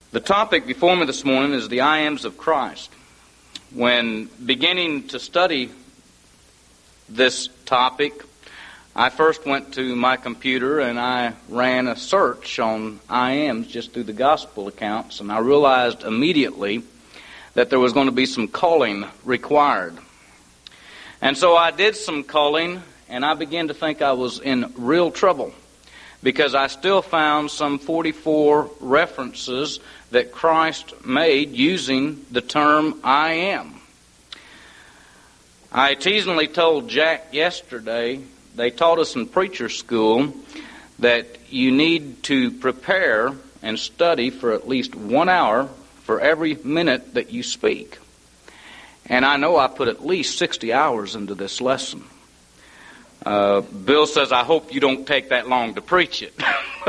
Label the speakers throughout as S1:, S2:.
S1: The topic before me this morning is the I Ams of Christ. When beginning to study this topic, I first went to my computer and I ran a search on I Ams just through the gospel accounts, and I realized immediately that there was going to be some culling required. And so I did some culling, and I began to think I was in real trouble, because I still found some 44 references that Christ made using the term I am. I teasingly told Jack yesterday, they taught us in preacher school that you need to prepare and study for at least 1 hour for every minute that you speak. And I know I put at least 60 hours into this lesson. Bill says, I hope you don't take that long to preach it.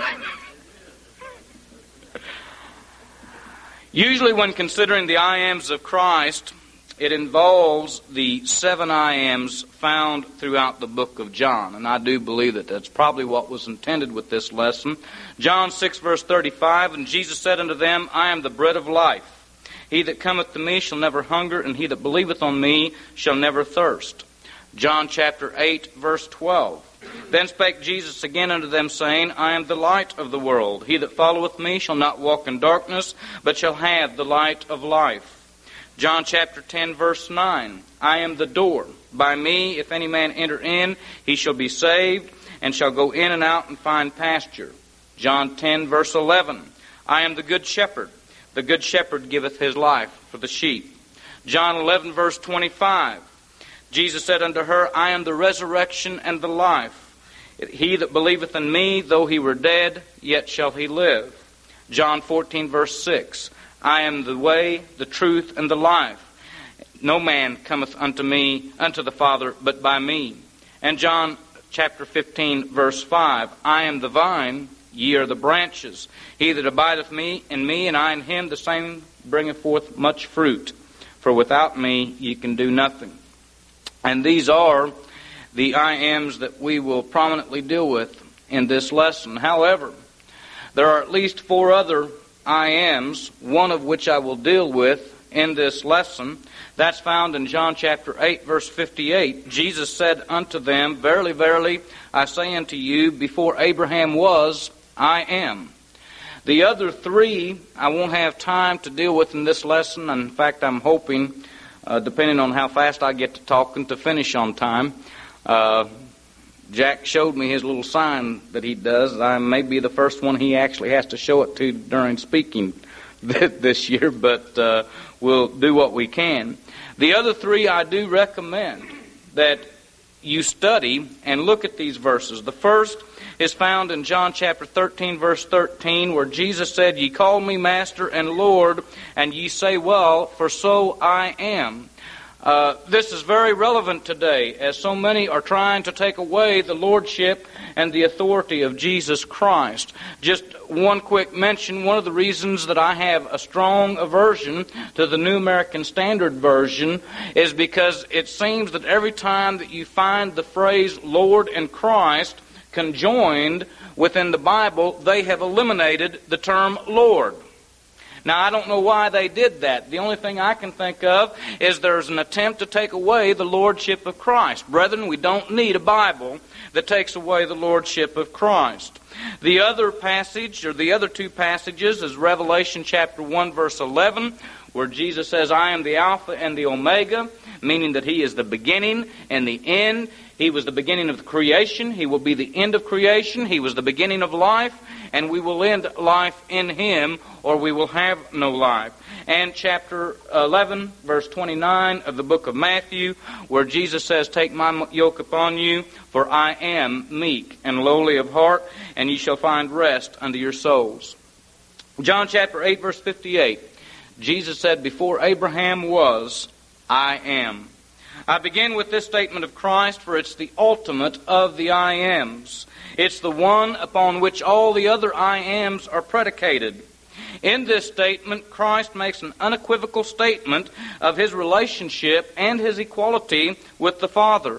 S1: Usually when considering the I Ams of Christ, it involves the 7 I Ams found throughout the book of John. And I do believe that that's probably what was intended with this lesson. John 6, verse 35, and Jesus said unto them, I am the bread of life. He that cometh to me shall never hunger, and he that believeth on me shall never thirst. John chapter 8, verse 12. Then spake Jesus again unto them, saying, I am the light of the world. He that followeth me shall not walk in darkness, but shall have the light of life. John chapter 10, verse 9. I am the door. By me, if any man enter in, he shall be saved, and shall go in and out and find pasture. John 10, verse 11. I am the good shepherd. The good shepherd giveth his life for the sheep. John 11, verse 25. Jesus said unto her, I am the resurrection and the life. He that believeth in me, though he were dead, yet shall he live. John 14, verse 6. I am the way, the truth, and the life. No man cometh unto me, unto the Father, but by me. And John chapter 15, verse 5. I am the vine, ye are the branches. He that abideth in me, and I in him, the same bringeth forth much fruit. For without me ye can do nothing. And these are the I Ams that we will prominently deal with in this lesson. However, there are at least 4 other I Ams, one of which I will deal with in this lesson. That's found in John chapter 8, verse 58. Jesus said unto them, Verily, verily, I say unto you, before Abraham was, I am. The other 3 I won't have time to deal with in this lesson. In fact, I'm hoping, depending on how fast I get to talking, to finish on time. Jack showed me his little sign that he does. I may be the first one he actually has to show it to during speaking this year, but we'll do what we can. The other 3 I do recommend that you study and look at these verses. The first is found in John chapter 13, verse 13, where Jesus said, Ye call me Master and Lord, and ye say, Well, for so I am. This is very relevant today, as so many are trying to take away the lordship and the authority of Jesus Christ. Just one quick mention, one of the reasons that I have a strong aversion to the New American Standard Version is because it seems that every time that you find the phrase Lord and Christ conjoined within the Bible, they have eliminated the term Lord. Now, I don't know why they did that. The only thing I can think of is there's an attempt to take away the lordship of Christ. Brethren, we don't need a Bible that takes away the lordship of Christ. The other passage, or the other 2 passages, is Revelation chapter 1, verse 11, where Jesus says, I am the Alpha and the Omega, meaning that He is the beginning and the end. He was the beginning of the creation. He will be the end of creation. He was the beginning of life, and we will end life in Him, or we will have no life. And chapter 11, verse 29 of the book of Matthew, where Jesus says, Take my yoke upon you, for I am meek and lowly of heart, and ye shall find rest unto your souls. John chapter 8, verse 58, Jesus said, Before Abraham was, I am. I begin with this statement of Christ, for it's the ultimate of the I Ams. It's the one upon which all the other I Ams are predicated. In this statement, Christ makes an unequivocal statement of His relationship and His equality with the Father.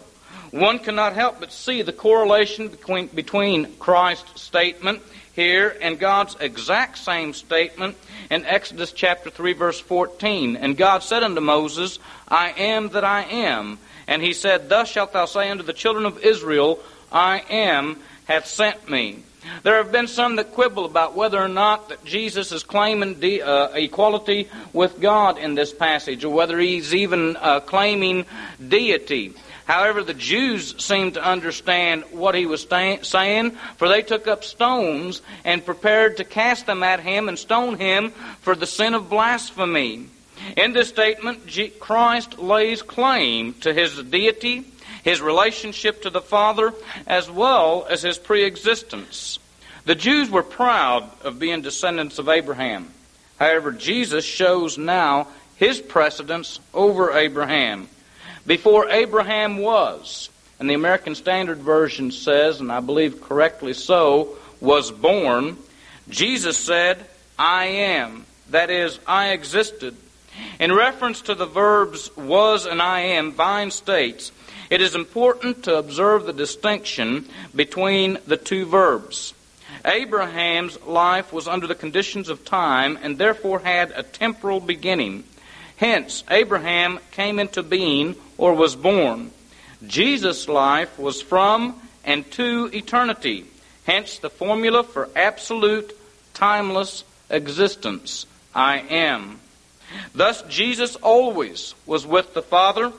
S1: one cannot help but see the correlation between Christ's statement here and God's exact same statement in Exodus chapter 3, verse 14. And God said unto Moses, I am that I am. And he said, Thus shalt thou say unto the children of Israel, I am hath sent me. There have been some that quibble about whether or not that Jesus is claiming equality with God in this passage, or whether he's even claiming deity. However, the Jews seemed to understand what he was saying, for they took up stones and prepared to cast them at him and stone him for the sin of blasphemy. In this statement, Christ lays claim to his deity, his relationship to the Father, as well as his pre-existence. The Jews were proud of being descendants of Abraham. However, Jesus shows now his precedence over Abraham. Before Abraham was, and the American Standard Version says, and I believe correctly so, was born, Jesus said, I am. That is, I existed. In reference to the verbs was and I am, Vine states, it is important to observe the distinction between the two verbs. Abraham's life was under the conditions of time and therefore had a temporal beginning. Hence, Abraham came into being or was born. Jesus' life was from and to eternity. Hence, the formula for absolute, timeless existence. I am. Thus, Jesus always was with the Father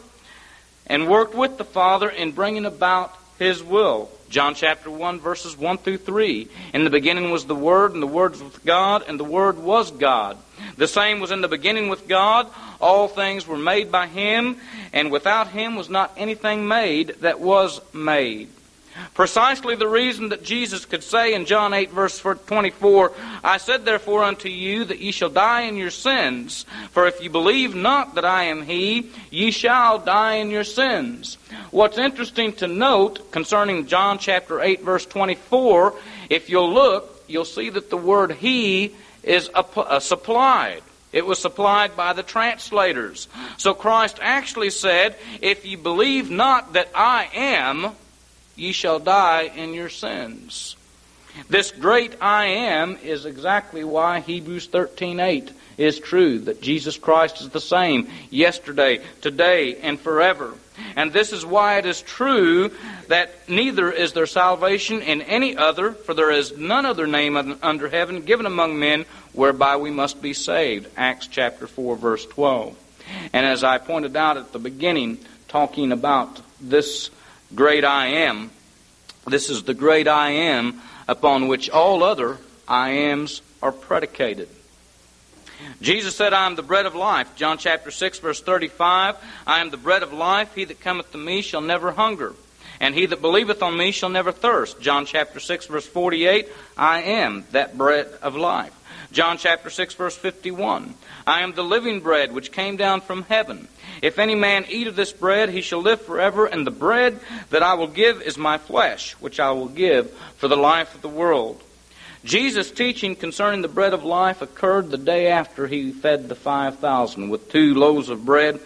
S1: and worked with the Father in bringing about his will. John chapter 1, verses 1 through 3. In the beginning was the Word, and the Word was with God, and the Word was God. The same was in the beginning with God. All things were made by him, and without him was not anything made that was made. Precisely the reason that Jesus could say in John 8, verse 24, I said therefore unto you that ye shall die in your sins, for if you believe not that I am he, ye shall die in your sins. What's interesting to note concerning John chapter 8, verse 24, if you'll look, you'll see that the word he is supplied. It was supplied by the translators. So Christ actually said, if ye believe not that I am, ye shall die in your sins. This great I am is exactly why Hebrews 13:8 is true, that Jesus Christ is the same yesterday, today, and forever. And this is why it is true that neither is there salvation in any other, for there is none other name under heaven given among men whereby we must be saved. Acts chapter 4, verse 12. And as I pointed out at the beginning, talking about this great I am, this is the great I am upon which all other I ams are predicated. Jesus said, I am the bread of life. John chapter 6, verse 35, I am the bread of life. He that cometh to me shall never hunger, and he that believeth on me shall never thirst. John chapter 6, verse 48, I am that bread of life. John chapter 6, verse 51, I am the living bread which came down from heaven. If any man eat of this bread, he shall live forever, and the bread that I will give is my flesh, which I will give for the life of the world. Jesus' teaching concerning the bread of life occurred the day after he fed the 5,000 with 5 loaves of bread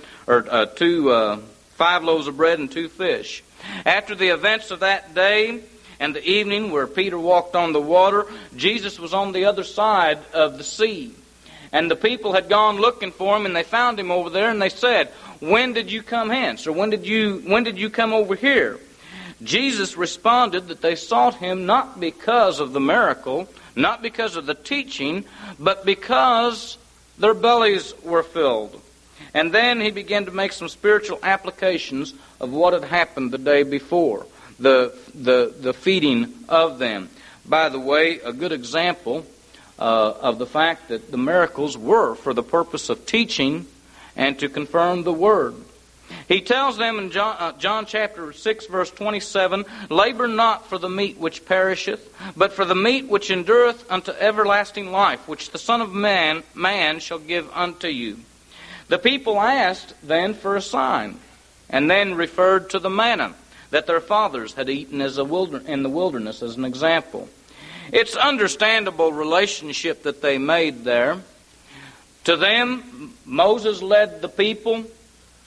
S1: and 2 fish. After the events of that day and the evening where Peter walked on the water, Jesus was on the other side of the sea. And the people had gone looking for him, and they found him over there, and they said, when did you come hence? Or when did you come over here? Jesus responded that they sought him not because of the miracle, not because of the teaching, but because their bellies were filled. And then he began to make some spiritual applications of what had happened the day before, the feeding of them. By the way, a good example of the fact that the miracles were for the purpose of teaching and to confirm the Word. He tells them in John chapter 6, verse 27, labor not for the meat which perisheth, but for the meat which endureth unto everlasting life, which the Son of Man shall give unto you. The people asked then for a sign, and then referred to the manna that their fathers had eaten in the wilderness as an example. It's understandable relationship that they made there. To them, Moses led the people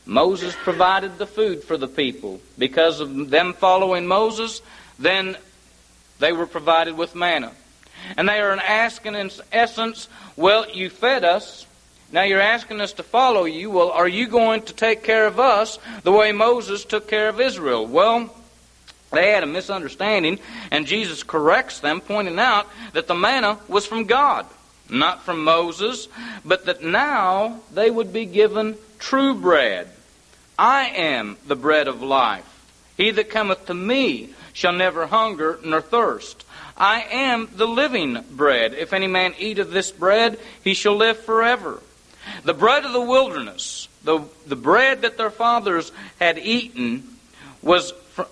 S1: Moses provided the food for the people. Because of them following Moses, then they were provided with manna. And they are asking in essence, well, you fed us. Now you're asking us to follow you. Well, are you going to take care of us the way Moses took care of Israel? Well, they had a misunderstanding, and Jesus corrects them, pointing out that the manna was from God, not from Moses, but that now they would be given true bread. I am the bread of life. He that cometh to me shall never hunger nor thirst. I am the living bread. If any man eat of this bread, he shall live forever. The bread of the wilderness, the bread that their fathers had eaten, was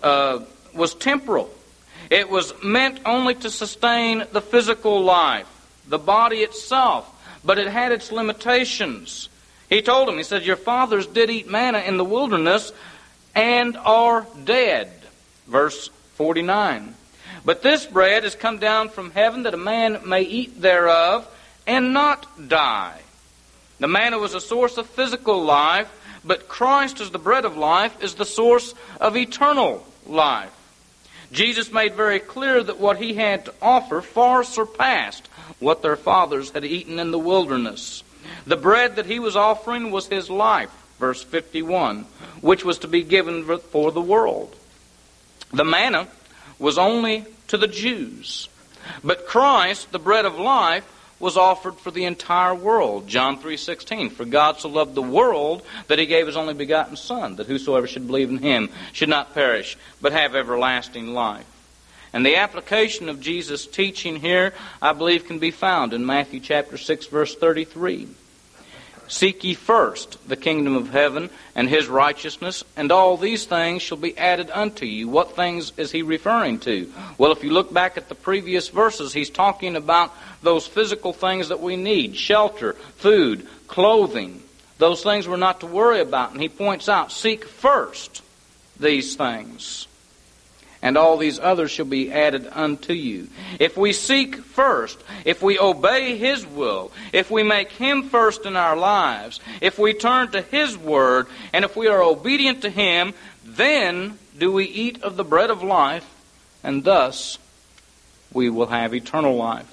S1: temporal. It was meant only to sustain the physical life, the body itself, but it had its limitations. He told them, he said, your fathers did eat manna in the wilderness and are dead. Verse 49. But this bread is come down from heaven that a man may eat thereof and not die. The manna was a source of physical life, but Christ as the bread of life is the source of eternal life. Jesus made very clear that what he had to offer far surpassed what their fathers had eaten in the wilderness. The bread that he was offering was his life, verse 51, which was to be given for the world. The manna was only to the Jews, but Christ, the bread of life, was offered for the entire world. John 3:16, for God so loved the world that he gave his only begotten Son, that whosoever should believe in him should not perish, but have everlasting life. And the application of Jesus' teaching here, I believe, can be found in Matthew chapter 6, verse 33. Seek ye first the kingdom of heaven and his righteousness, and all these things shall be added unto you. What things is he referring to? Well, if you look back at the previous verses, he's talking about those physical things that we need: shelter, food, clothing. Those things we're not to worry about. And he points out, seek first these things, and all these others shall be added unto you. If we seek first, if we obey his will, if we make him first in our lives, if we turn to his word, and if we are obedient to him, then do we eat of the bread of life, and thus we will have eternal life.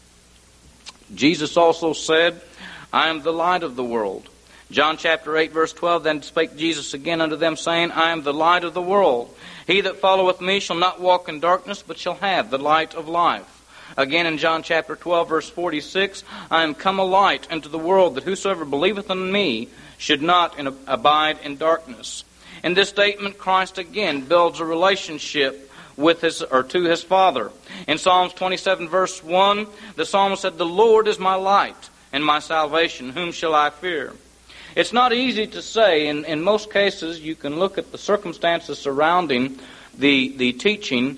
S1: Jesus also said, I am the light of the world. John chapter 8, verse 12, then spake Jesus again unto them, saying, I am the light of the world. He that followeth me shall not walk in darkness, but shall have the light of life. Again in John chapter 12, verse 46, I am come a light into the world, that whosoever believeth in me should not abide in darkness. In this statement, Christ again builds a relationship with to his Father. In Psalms 27, verse 1, the psalmist said, the Lord is my light and my salvation. Whom shall I fear? It's not easy to say. In most cases, you can look at the circumstances surrounding the teaching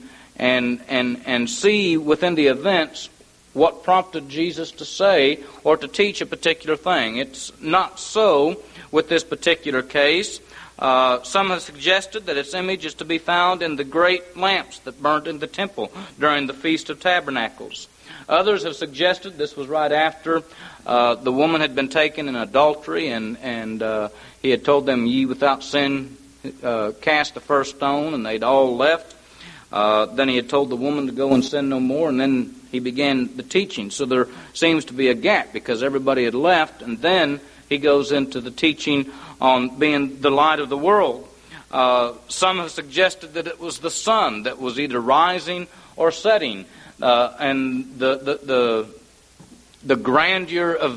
S1: and see within the events what prompted Jesus to say or to teach a particular thing. It's not so with this particular case. Some have suggested that its image is to be found in the great lamps that burned in the temple during the Feast of Tabernacles. Others have suggested this was right after the woman had been taken in adultery, and he had told them, ye without sin cast the first stone, and they'd all left. Then he had told the woman to go and sin no more, and then he began the teaching. So there seems to be a gap because everybody had left, and then he goes into the teaching on being the light of the world. Some have suggested that it was the sun that was either rising or setting, and the grandeur of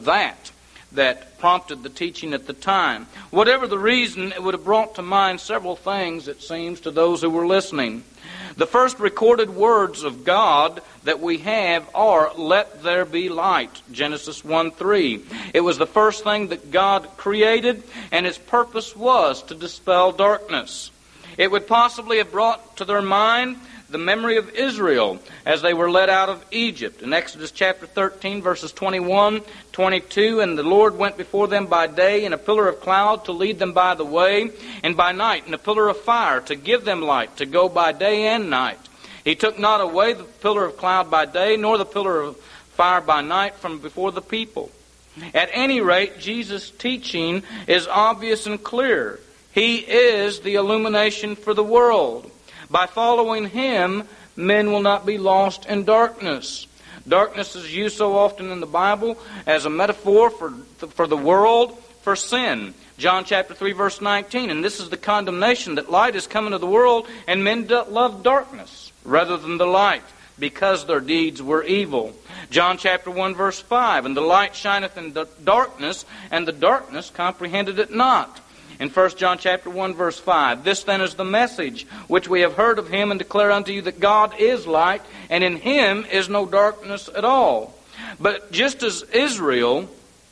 S1: that prompted the teaching at the time. Whatever the reason, it would have brought to mind several things, it seems, to those who were listening. The first recorded words of God that we have are, let there be light, Genesis 1:3. It was the first thing that God created, and its purpose was to dispel darkness. It would possibly have brought to their mind the memory of Israel as they were led out of Egypt. In Exodus chapter 13, verses 21, 22, and the Lord went before them by day in a pillar of cloud to lead them by the way, and by night in a pillar of fire to give them light, to go by day and night. He took not away the pillar of cloud by day, nor the pillar of fire by night from before the people. At any rate, Jesus' teaching is obvious and clear. He is the illumination for the world. By following Him, men will not be lost in darkness. Darkness is used so often in the Bible as a metaphor for the world, for sin. John chapter 3, verse 19, and this is the condemnation, that light is come into the world, and men love darkness rather than the light, because their deeds were evil. John chapter 1, verse 5, and the light shineth in the darkness, and the darkness comprehended it not. In 1 John chapter 1, verse 5, this then is the message which we have heard of Him, and declare unto you that God is light, and in Him is no darkness at all. But just as Israel,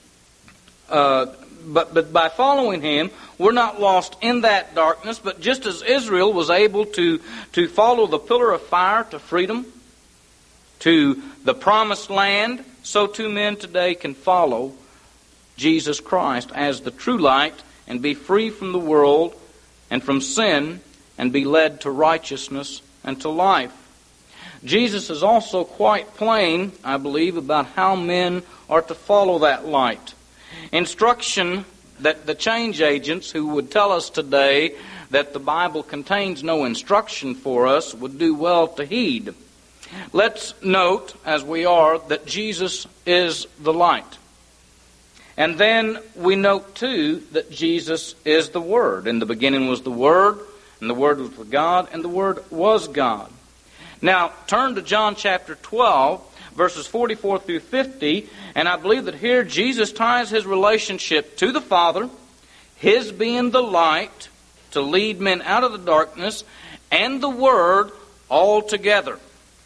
S1: but by following Him, we're not lost in that darkness, but just as Israel was able to follow the pillar of fire to freedom, to the promised land, so too men today can follow Jesus Christ as the true light and be free from the world and from sin and be led to righteousness and to life. Jesus is also quite plain, I believe, about how men are to follow that light. Instruction that the change agents who would tell us today that the Bible contains no instruction for us would do well to heed. Let's note, as we are, that Jesus is the light. And then we note, too, that Jesus is the Word. In the beginning was the Word, and the Word was with God, and the Word was God. Now, turn to John chapter 12, verses 44 through 50, and I believe that here Jesus ties His relationship to the Father, His being the light to lead men out of the darkness, and the Word all together.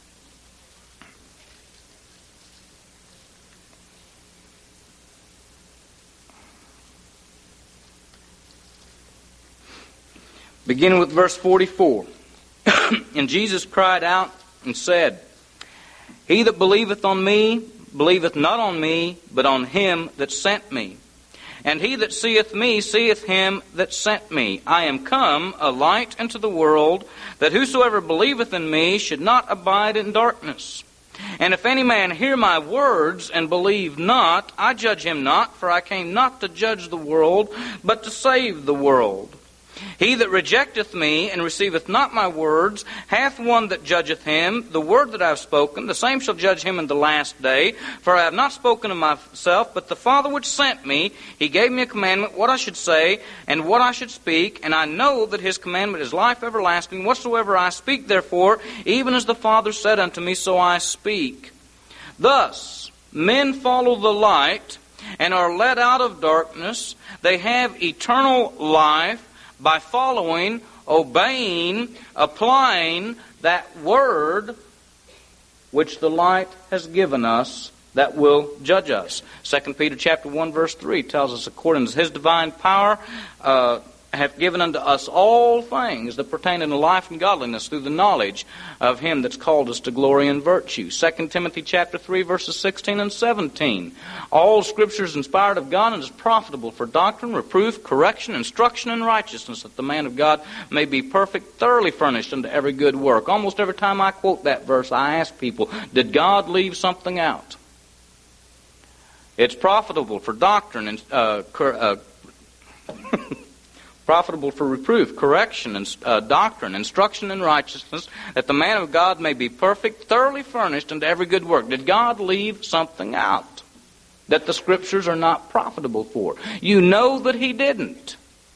S1: Beginning with verse 44. And Jesus cried out and said, He that believeth on me, believeth not on me, but on Him that sent me. And he that seeth me, seeth Him that sent me. I am come a light into the world, that whosoever believeth in me should not abide in darkness. And if any man hear my words and believe not, I judge him not, for I came not to judge the world, but to save the world. He that rejecteth me and receiveth not my words hath one that judgeth him. The word that I have spoken, the same shall judge him in the last day. For I have not spoken of myself, but the Father which sent me, He gave me a commandment what I should say and what I should speak. And I know that His commandment is life everlasting. Whatsoever I speak, therefore, even as the Father said unto me, so I speak. Thus, men follow the light and are led out of darkness. They have eternal life by following, obeying, applying that word which the light has given us that will judge us. 2 Peter chapter 1 verse 3 tells us, according to His divine power, hath given unto us all things that pertain unto life and godliness through the knowledge of Him that's called us to glory and virtue. 2 Timothy chapter 3 verses 16 and 17. All Scripture is inspired of God and is profitable for doctrine, reproof, correction, instruction, and righteousness, that the man of God may be perfect, thoroughly furnished unto every good work. Almost every time I quote that verse, I ask people, did God leave something out? It's profitable for doctrine and profitable for reproof, correction, and doctrine, instruction in righteousness, that the man of God may be perfect, thoroughly furnished unto every good work. Did God leave something out that the Scriptures are not profitable for? You know that He didn't.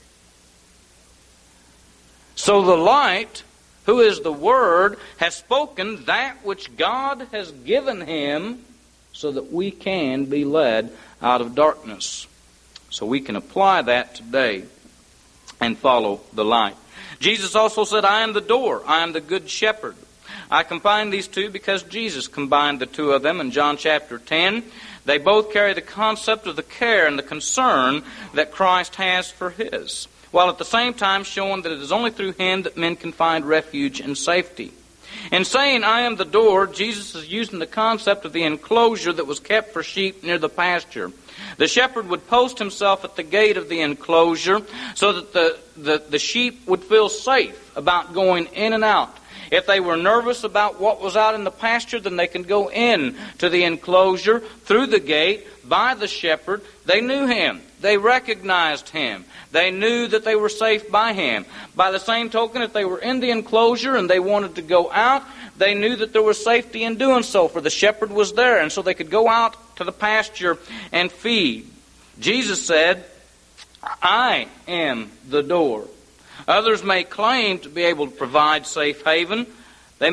S1: So the light, who is the Word, has spoken that which God has given Him so that we can be led out of darkness. So we can apply that today and follow the light. Jesus also said, I am the door, I am the good shepherd. I combine these two because Jesus combined the two of them in John chapter 10. They both carry the concept of the care and the concern that Christ has for His, while at the same time showing that it is only through Him that men can find refuge and safety. In saying, I am the door, Jesus is using the concept of the enclosure that was kept for sheep near the pasture. The shepherd would post himself at the gate of the enclosure so that the sheep would feel safe about going in and out. If they were nervous about what was out in the pasture, then they could go in to the enclosure through the gate by the shepherd. They knew him. They recognized him. They knew that they were safe by him. By the same token, if they were in the enclosure and they wanted to go out, they knew that there was safety in doing so, for the shepherd was there, and so they could go out to the pasture and feed. Jesus said, I am the door. Others may claim to be able to provide safe haven. They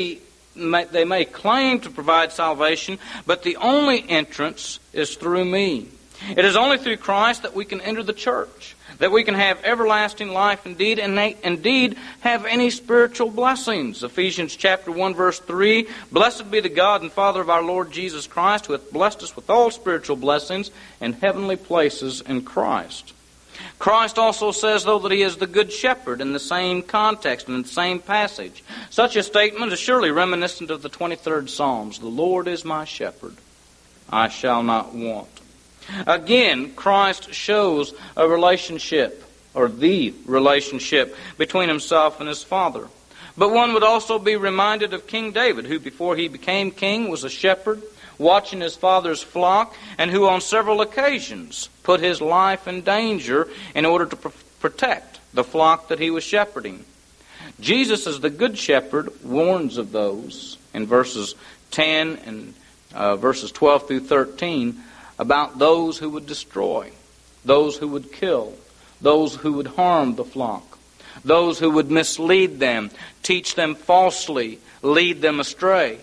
S1: may claim to provide salvation, but the only entrance is through me. It is only through Christ that we can enter the church, that we can have everlasting life indeed, and indeed have any spiritual blessings. Ephesians chapter 1 verse 3, Blessed be the God and Father of our Lord Jesus Christ, who hath blessed us with all spiritual blessings in heavenly places in Christ. Christ also says, though, that he is the good shepherd in the same context and in the same passage. Such a statement is surely reminiscent of the 23rd Psalms. The Lord is my shepherd, I shall not want. Again, Christ shows a relationship, or the relationship, between himself and his Father. But one would also be reminded of King David, who before he became king was a shepherd, watching his father's flock, and who on several occasions put his life in danger in order to protect the flock that he was shepherding. Jesus, as the good shepherd, warns of those in verses 10 and verses 12 through 13 about those who would destroy, those who would kill, those who would harm the flock, those who would mislead them, teach them falsely, lead them astray.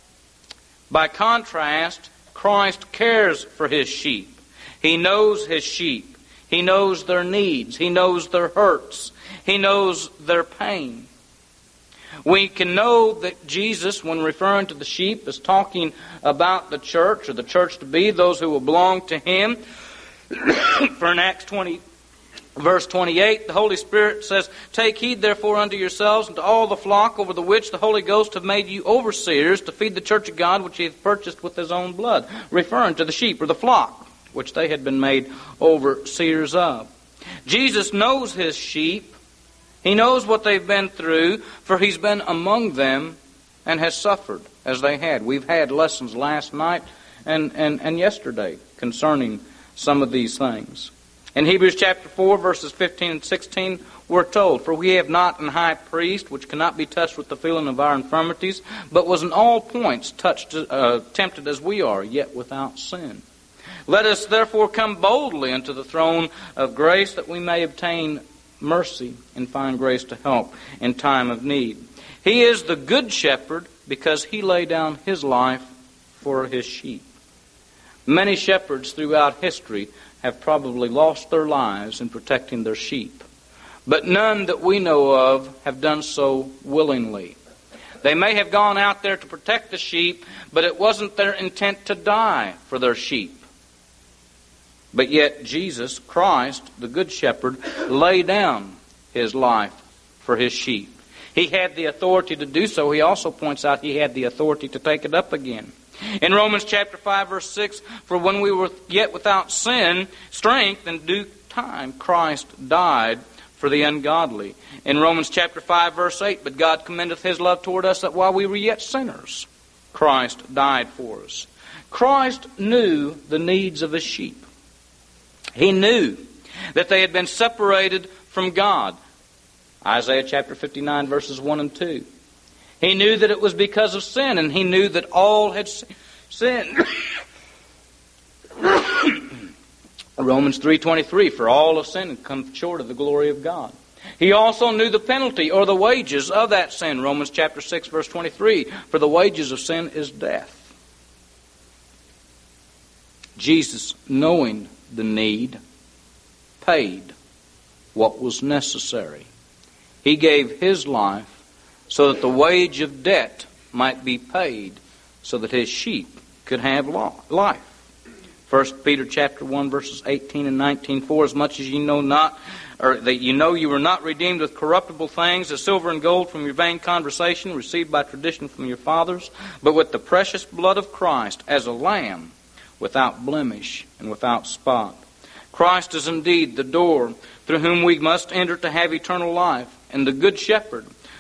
S1: By contrast, Christ cares for his sheep. He knows his sheep. He knows their needs. He knows their hurts. He knows their pain. We can know that Jesus, when referring to the sheep, is talking about the church, or the church to be, those who will belong to him. For in Acts 20, verse 28, the Holy Spirit says, Take heed therefore unto yourselves and to all the flock over the which the Holy Ghost hath made you overseers, to feed the church of God which he hath purchased with his own blood. Referring to the sheep, or the flock, which they had been made overseers of. Jesus knows his sheep. He knows what they've been through, for he's been among them and has suffered as they had. We've had lessons last night and yesterday concerning some of these things. In Hebrews chapter 4, verses 15 and 16, we're told, For we have not an high priest which cannot be touched with the feeling of our infirmities, but was in all points tempted as we are, yet without sin. Let us therefore come boldly unto the throne of grace, that we may obtain mercy and find grace to help in time of need. He is the good shepherd because he laid down his life for his sheep. Many shepherds throughout history have probably lost their lives in protecting their sheep, but none that we know of have done so willingly. They may have gone out there to protect the sheep, but it wasn't their intent to die for their sheep. But yet Jesus, Christ, the Good Shepherd, laid down his life for his sheep. He had the authority to do so. He also points out he had the authority to take it up again. In Romans chapter 5, verse 6, For when we were yet without strength, in due time Christ died for the ungodly. In Romans chapter 5, verse 8, But God commendeth his love toward us, that while we were yet sinners, Christ died for us. Christ knew the needs of his sheep. He knew that they had been separated from God. Isaiah chapter 59, verses 1 and 2. He knew that it was because of sin, and he knew that all had sinned. Romans 3:23, For all have sinned and come short of the glory of God. He also knew the penalty, or the wages of that sin. Romans chapter 6, verse 23, For the wages of sin is death. Jesus, knowing the need, paid what was necessary. He gave his life so that the wage of debt might be paid, so that his sheep could have life. 1 Peter chapter 1, verses 18 and 19, For as much as ye know not, or that you know you were not redeemed with corruptible things, as silver and gold from your vain conversation, received by tradition from your fathers, but with the precious blood of Christ, as a lamb, without blemish and without spot. Christ is indeed the door through whom we must enter to have eternal life, and the Good Shepherd,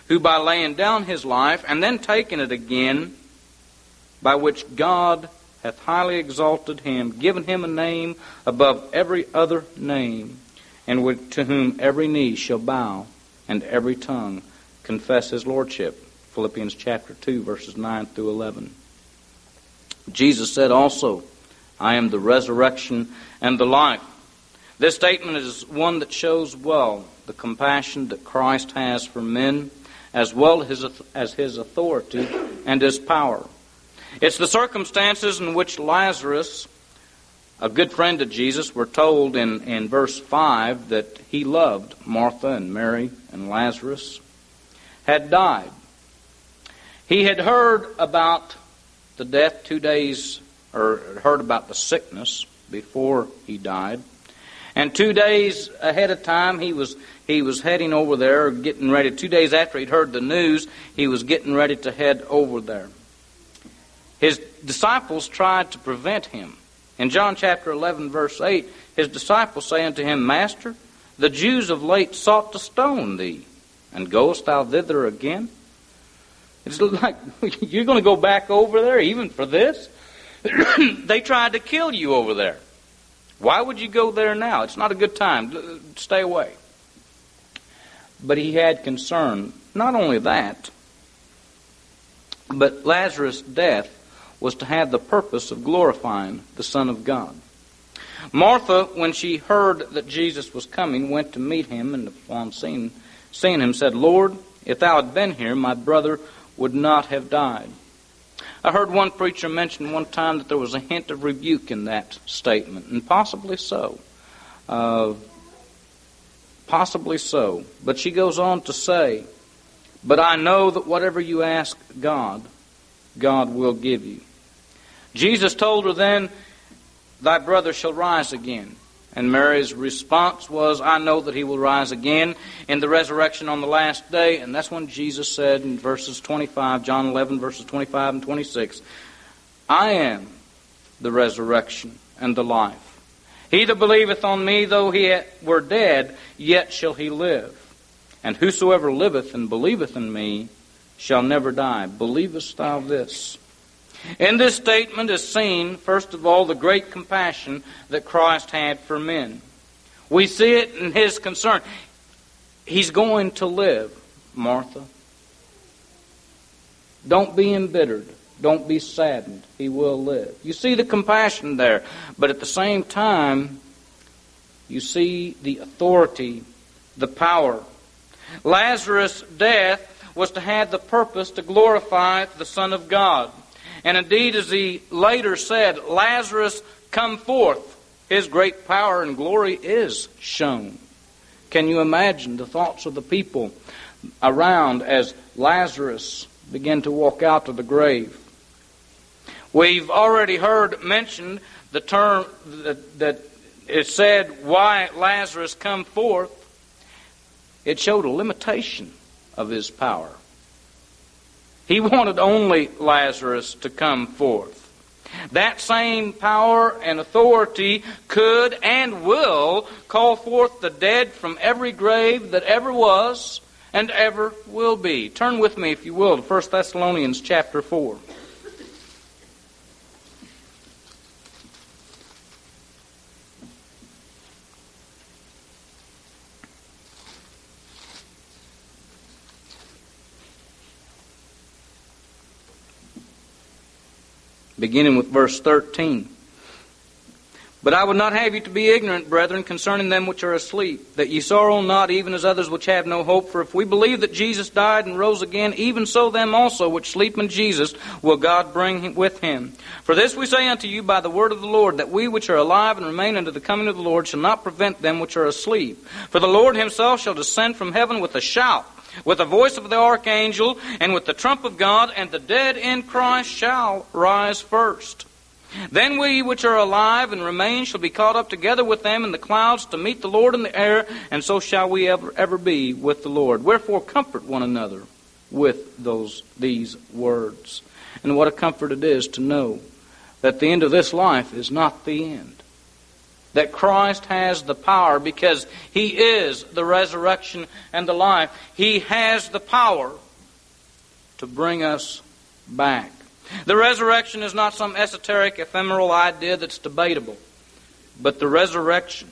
S1: who by laying down his life and then taking it again, by which God hath highly exalted him, given him a name above every other name, and to whom every knee shall bow, and every tongue confess his lordship. Philippians chapter 2, verses 9 through 11. Jesus said also, I am the resurrection and the life. This statement is one that shows well the compassion that Christ has for men, as well as his authority and his power. It's the circumstances in which Lazarus, a good friend of Jesus, we're told in verse 5 that he loved Martha and Mary and Lazarus, had died. He had heard about the death 2 days, or heard about the sickness before he died. And 2 days ahead of time, he was heading over there, getting ready. 2 days after he'd heard the news, he was getting ready to head over there. His disciples tried to prevent him. In John chapter 11, verse 8, his disciples say unto him, Master, the Jews of late sought to stone thee, and goest thou thither again? It's like, you're going to go back over there even for this? They tried to kill you over there. Why would you go there now? It's not a good time. Stay away. But he had concern. Not only that, but Lazarus' death was to have the purpose of glorifying the Son of God. Martha, when she heard that Jesus was coming, went to meet him, and upon seeing him said, Lord, if thou had been here, my brother would not have died. I heard one preacher mention one time that there was a hint of rebuke in that statement, and possibly so. Possibly so. But she goes on to say, but I know that whatever you ask God, God will give you. Jesus told her then, thy brother shall rise again. And Mary's response was, I know that he will rise again in the resurrection on the last day. And that's when Jesus said in verses 25, John 11, verses 25 and 26, I am the resurrection and the life. He that believeth on me, though he were dead, yet shall he live. And whosoever liveth and believeth in me shall never die. Believest thou this? In this statement is seen, first of all, the great compassion that Christ had for men. We see it in his concern. He's going to live, Martha. Don't be embittered. Don't be saddened. He will live. You see the compassion there. But at the same time, you see the authority, the power. Lazarus' death was to have the purpose to glorify the Son of God. And indeed, as he later said, Lazarus, come forth. His great power and glory is shown. Can you imagine the thoughts of the people around as Lazarus began to walk out of the grave? We've already heard mentioned the term that it said, why Lazarus come forth. It showed a limitation of his power. He wanted only Lazarus to come forth. That same power and authority could and will call forth the dead from every grave that ever was and ever will be. Turn with me, if you will, to 1 Thessalonians chapter 4. Beginning with verse 13. But I would not have you to be ignorant, brethren, concerning them which are asleep, that ye sorrow not, even as others which have no hope. For if we believe that Jesus died and rose again, even so them also which sleep in Jesus will God bring with him. For this we say unto you by the word of the Lord, that we which are alive and remain unto the coming of the Lord shall not prevent them which are asleep. For the Lord himself shall descend from heaven with a shout, with the voice of the archangel, and with the trump of God, and the dead in Christ shall rise first. Then we which are alive and remain shall be caught up together with them in the clouds to meet the Lord in the air, and so shall we ever be with the Lord. Wherefore comfort one another with these words. And what a comfort it is to know that the end of this life is not the end. that Christ has the power, because He is the resurrection and the life. He has the power to bring us back. The resurrection is not some esoteric, ephemeral idea that's debatable. But the resurrection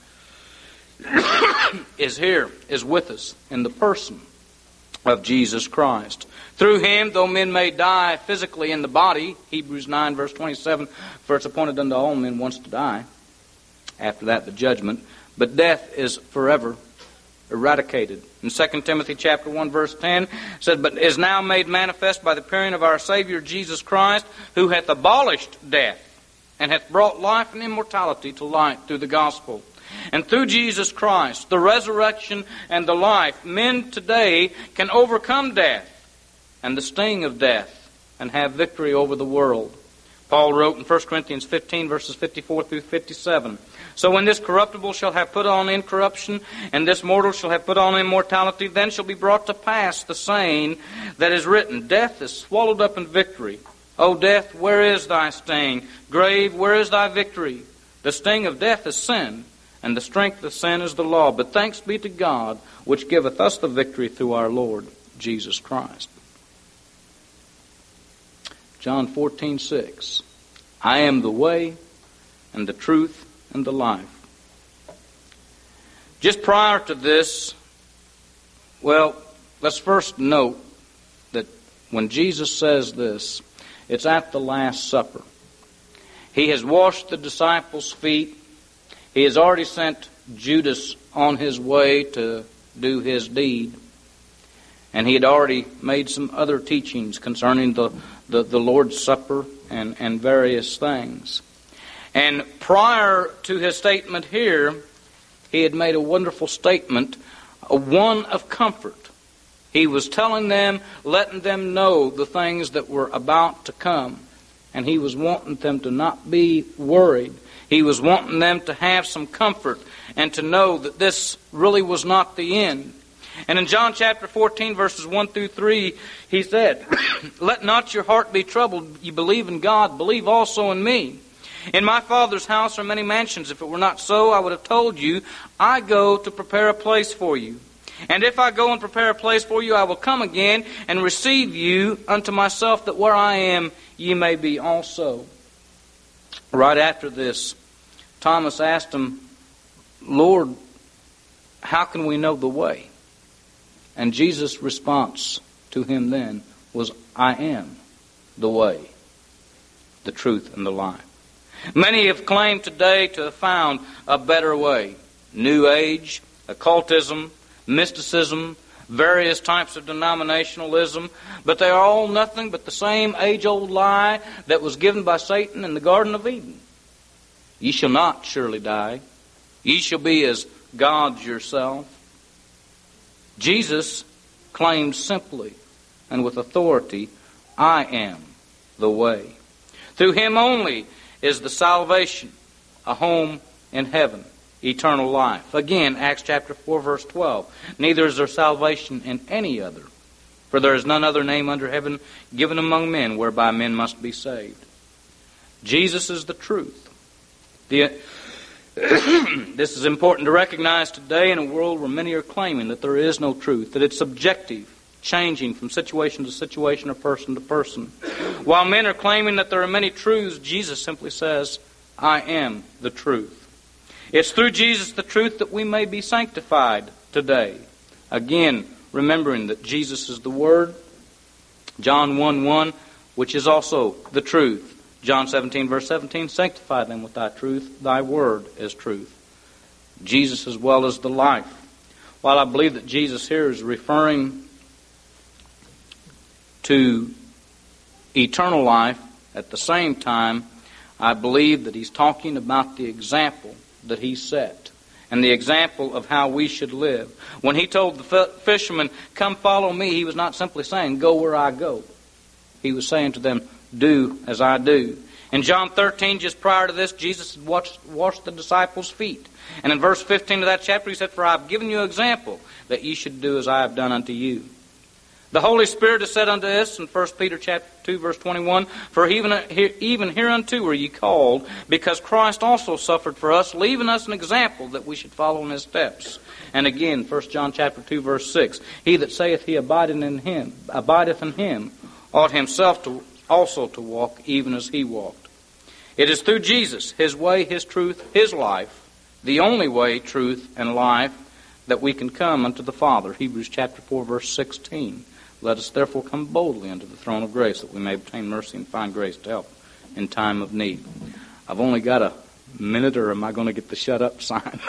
S1: is here, is with us in the person of Jesus Christ. Through Him, though men may die physically in the body, Hebrews 9 verse 27, for it's appointed unto all men once to die. After that, the judgment. But death is forever eradicated. In 2 Timothy chapter 1 verse 10, it said, but is now made manifest by the appearing of our Savior Jesus Christ, who hath abolished death, and hath brought life and immortality to light through the gospel. And through Jesus Christ, the resurrection and the life, men today can overcome death and the sting of death and have victory over the world. Paul wrote in 1 Corinthians 15 verses 54 through 57, so when this corruptible shall have put on incorruption, and this mortal shall have put on immortality, then shall be brought to pass the saying that is written, death is swallowed up in victory. O death, where is thy sting? Grave, where is thy victory? The sting of death is sin, and the strength of sin is the law. But thanks be to God, which giveth us the victory through our Lord Jesus Christ. John 14:6. I am the way and the truth and the life. Just prior to this, well, let's first note that when Jesus says this, it's at the Last Supper. He has washed the disciples' feet. He has already sent Judas on his way to do his deed. And he had already made some other teachings concerning the Lord's Supper and various things. And prior to his statement here, he had made a wonderful statement, one of comfort. He was telling them, letting them know the things that were about to come. And he was wanting them to not be worried. He was wanting them to have some comfort and to know that this really was not the end. And in John chapter 14, verses 1 through 3, he said, let not your heart be troubled. You believe in God, believe also in me. In my Father's house are many mansions. If it were not so, I would have told you, I go to prepare a place for you. And if I go and prepare a place for you, I will come again and receive you unto myself, that where I am, ye may be also. Right after this, Thomas asked him, Lord, how can we know the way? And Jesus' response to him then was, I am the way, the truth, and the life. Many have claimed today to have found a better way. New Age, occultism, mysticism, various types of denominationalism, but they are all nothing but the same age-old lie that was given by Satan in the Garden of Eden. Ye shall not surely die. Ye shall be as gods yourself. Jesus claims simply and with authority, I am the way. Through Him only is the salvation, a home in heaven, eternal life. Again, Acts chapter 4, verse 12. Neither is there salvation in any other, for there is none other name under heaven given among men whereby men must be saved. Jesus is the truth. This is important to recognize today in a world where many are claiming that there is no truth, that it's subjective, changing from situation to situation or person to person. While men are claiming that there are many truths, Jesus simply says, I am the truth. It's through Jesus, the truth, that we may be sanctified today. Again, remembering that Jesus is the Word. John 1:1, which is also the truth. John 17, verse 17, sanctify them with thy truth. Thy word is truth. Jesus as well as the life. While I believe that Jesus here is referring to eternal life, at the same time, I believe that he's talking about the example that he set and the example of how we should live. When he told the fishermen, come follow me, he was not simply saying, go where I go. He was saying to them, do as I do. In John 13, just prior to this, Jesus had washed the disciples' feet. And in verse 15 of that chapter, he said, for I have given you an example, that ye should do as I have done unto you. The Holy Spirit has said unto us in 1 Peter chapter 2, verse 21, For even hereunto were ye called, because Christ also suffered for us, leaving us an example that we should follow in his steps. And again, 1 John chapter 2, verse 6, He that saith he abideth in him, ought himself also to walk even as he walked. It is through Jesus, his way, his truth, his life, the only way, truth, and life, that we can come unto the Father. Hebrews chapter 4, verse 16. Let us therefore come boldly unto the throne of grace, that we may obtain mercy and find grace to help in time of need. I've only got a minute, or am I going to get the shut up sign?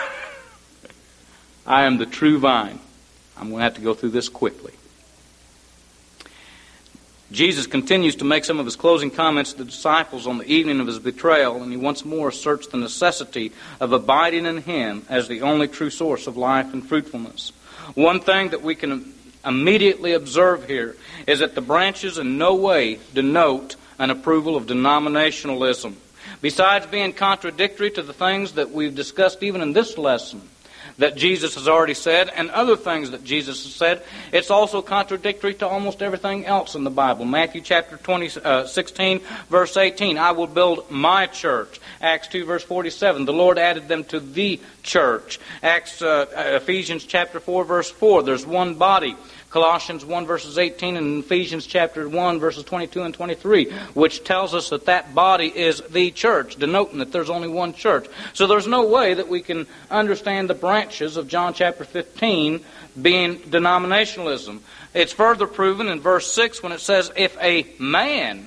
S1: I am the true vine. I'm going to have to go through this quickly. Jesus continues to make some of his closing comments to the disciples on the evening of his betrayal, and he once more asserts the necessity of abiding in him as the only true source of life and fruitfulness. One thing that we can immediately observe here is that the branches in no way denote an approval of denominationalism. Besides being contradictory to the things that we've discussed even in this lesson that Jesus has already said, and other things that Jesus has said, it's also contradictory to almost everything else in the Bible. Matthew chapter 16, verse 18, I will build my church. Acts 2, verse 47, the Lord added them to the church. Ephesians chapter 4, verse 4, there's one body. Colossians 1, verses 18, and Ephesians chapter 1, verses 22 and 23, which tells us that that body is the church, denoting that there's only one church. So there's no way that we can understand the branches of John chapter 15 being denominationalism. It's further proven in verse 6 when it says, if a man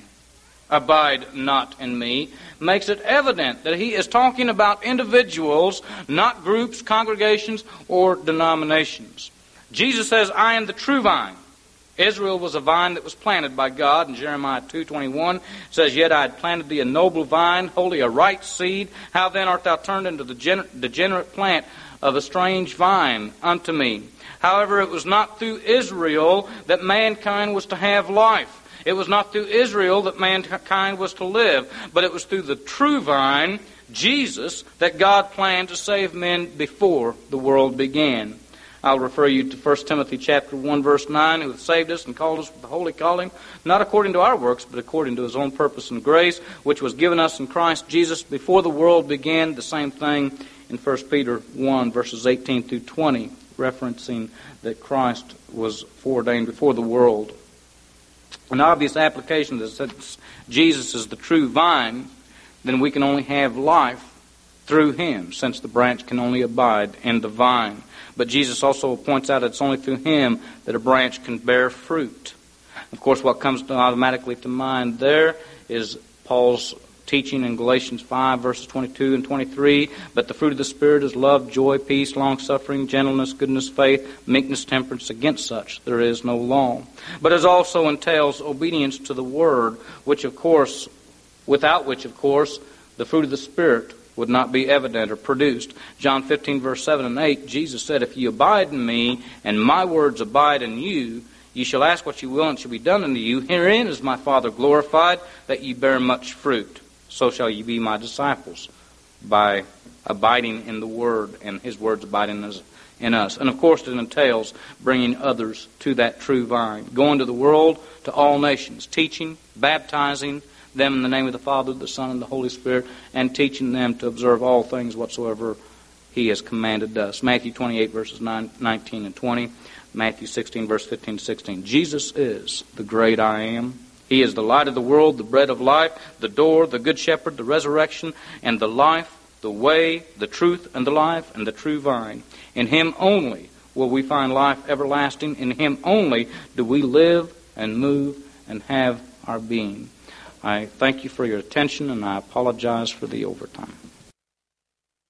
S1: abide not in me, makes it evident that he is talking about individuals, not groups, congregations, or denominations. Jesus says, I am the true vine. Israel was a vine that was planted by God. In Jeremiah 2:21 says, Yet I had planted thee a noble vine, wholly a right seed. How then art thou turned into the degenerate plant of a strange vine unto me? However, it was not through Israel that mankind was to have life. It was not through Israel that mankind was to live. But it was through the true vine, Jesus, that God planned to save men before the world began. I'll refer you to 1 Timothy chapter 1, verse 9, who hath saved us and called us with the holy calling, not according to our works, but according to his own purpose and grace, which was given us in Christ Jesus before the world began. The same thing in 1 Peter 1, verses 18 through 20, referencing that Christ was foreordained before the world. An obvious application is that since Jesus is the true vine, then we can only have life through him, since the branch can only abide in the vine. But Jesus also points out it's only through him that a branch can bear fruit. Of course, what comes automatically to mind there is Paul's teaching in Galatians 5, verses 22 and 23. But the fruit of the Spirit is love, joy, peace, long-suffering, gentleness, goodness, faith, meekness, temperance. Against such there is no law. But it also entails obedience to the Word, without which, of course, the fruit of the Spirit would not be evident or produced. John 15, verse 7 and 8, Jesus said, If ye abide in me, and my words abide in you, ye shall ask what ye will, and it shall be done unto you. Herein is my Father glorified, that ye bear much fruit. So shall ye be my disciples, by abiding in the Word, and his words abiding in us. And of course it entails bringing others to that true vine. Going to the world, to all nations, teaching, baptizing them in the name of the Father, the Son, and the Holy Spirit, and teaching them to observe all things whatsoever he has commanded us. Matthew 28, verses 19 and 20. Matthew 16, verse 15 and 16. Jesus is the great I am. He is the light of the world, the bread of life, the door, the good shepherd, the resurrection, and the life, the way, the truth, and the life, and the true vine. In him only will we find life everlasting. In him only do we live and move and have our being. I thank you for your attention, and I apologize for the overtime.